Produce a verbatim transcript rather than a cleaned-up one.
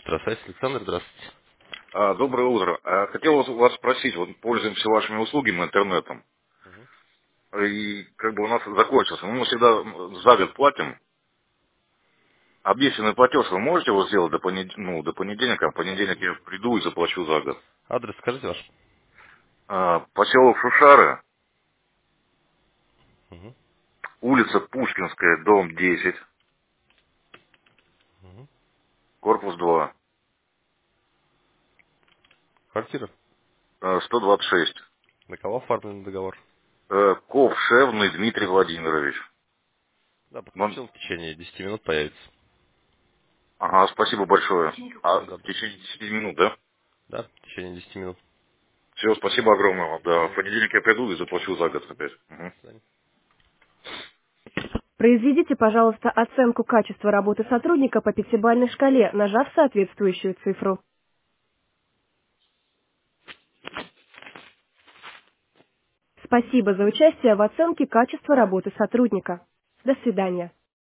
Электросвязь, Александр, здравствуйте. А, доброе утро. А, хотел вас вас спросить, вот пользуемся вашими услугами интернетом, Мгм. и как бы у нас закончился. Ну, мы всегда за год платим. Обещанный платеж вы можете его сделать до, понед... ну, до понедельника, а в понедельник я приду и заплачу за год. Адрес скажите ваш. А, поселок Шушары, Мгм. улица Пушкинская, дом десять, Мгм. корпус два, Квартира. э, сто двадцать шесть. На кого оформлен договор? Э, Ковшевный Дмитрий Владимирович. Да, Ну, подключил, в течение десяти минут появится. ага, спасибо большое. А Всего в доброго. течение десяти минут, да? Да, в течение десяти минут. Все, спасибо огромное вам. Да, в Пожалуйста. понедельник я приду и заплачу за год опять. Мгм. До свидания. Произведите, пожалуйста, оценку качества работы сотрудника по пятибалльной шкале, нажав соответствующую цифру. Спасибо за участие в оценке качества работы сотрудника. До свидания.